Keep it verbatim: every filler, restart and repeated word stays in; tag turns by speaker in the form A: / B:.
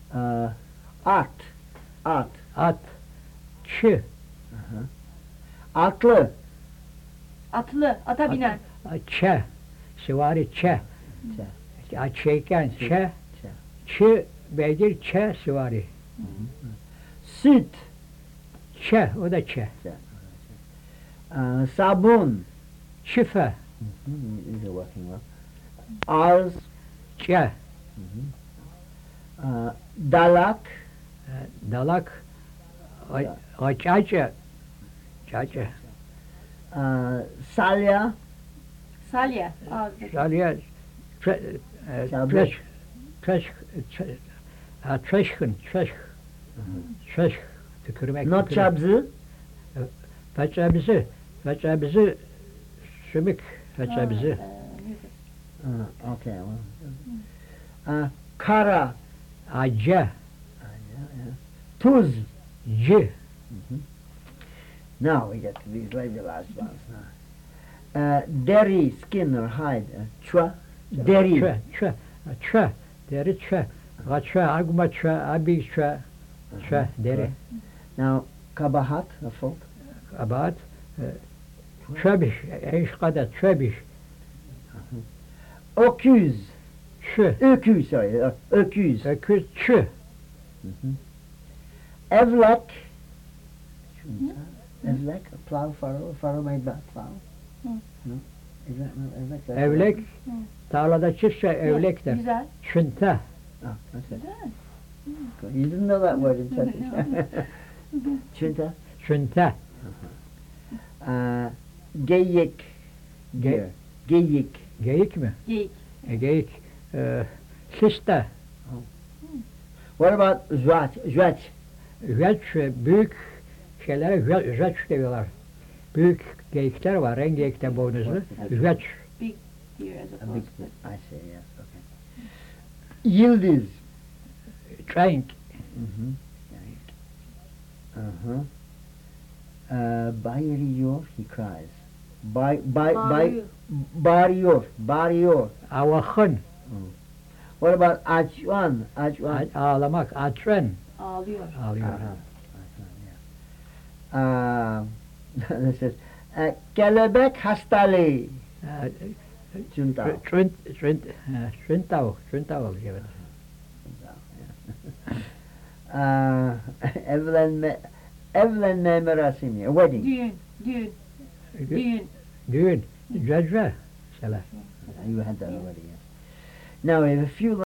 A: Uh, at. At.
B: At. Çı.
A: Aha. Atlı.
C: Atlı, ata binen.
B: Çe. Süvari çe.
A: Çe.
B: A çeyken
A: Çe.
B: çe.
A: Çe.
B: Çı beygir çe süvari.
A: Süt.
B: Çe o da çe.
A: Uh, sabun.
B: Çife.
A: Mm-hmm. These are working well. Arz.
B: Çe.
A: Uh, dalak.
B: Dalak. Açaçı. Çaçı.
A: Uh, salya.
C: Salya. Ağzı.
B: Salya. Treş. Treş. Treşkın. Treş. Treş. Tükürmek.
A: Not çabzı.
B: Feçebisi. Feçebisi. Sümük. Feçebisi.
A: Uh, okay. Well. Uh, kara.
B: Acı.
A: Tuz.
B: C.
A: Now we get to these labularized ones now. Uh, deri, skin or hide. Uh, chwa. Deri.
B: Çö. Çö. Çö. Deri çö. Çö. Agma çö. Abi çö. Çö. Deri.
A: Now kabahat, a fault.
B: Abat. Çöbiş. Eş kadar çöbiş.
A: Öküz.
B: Çö.
A: Öküz, sorry. Uh, öküz.
B: Öküz çö.
A: Evlek. Evlek, a plow, furrow, a furrow made by plow. No? Is that not evlek?
B: Evlek. Tarlada çiftse evlektir.
C: Güzel.
B: Çünte.
A: Oh, that's it.
C: Güzel.
A: Good. You didn't know that word in Turkish. Chunta.
B: Çünte.
A: Uh, geyik.
B: Ge
A: Deer. Geyik.
B: geyik mi?
C: Geyik.
B: E, geyik. E, siste.
A: What about zwaç? Zwaç.
B: Üveç, büyük şeylere üve- üveç diyorlar. Büyük geyikler var, renk geyikten boynuzlu. Üveç.
C: Big deer as
A: A big
C: opposed
A: bit.
C: to.
A: I see, yes, okay. Yıldız.
B: Renk.
A: Mm-hmm. Uh-huh. Uh, bağırıyor, he cries. Bay, bay, bay,
C: Bağırıyor.
A: bağırıyor, bağırıyor.
B: Avakın.
A: What about açwan? Açwan.
B: A- Ağlamak. Atren.
C: Ağlıyor.
B: Ağlıyor.
A: Uh-huh. Uh, this is uh, kelebek hastalığı.
B: E,
A: Junta.
B: Çünt, çünt, çüntav, çüntav gibi.
A: Uh, evlenme, evlenme merasimi, a wedding.
C: Düğün. Düğün. Düğün.
B: Düğün. Cecve. Selam.
A: You had that already, yes. Now we have a few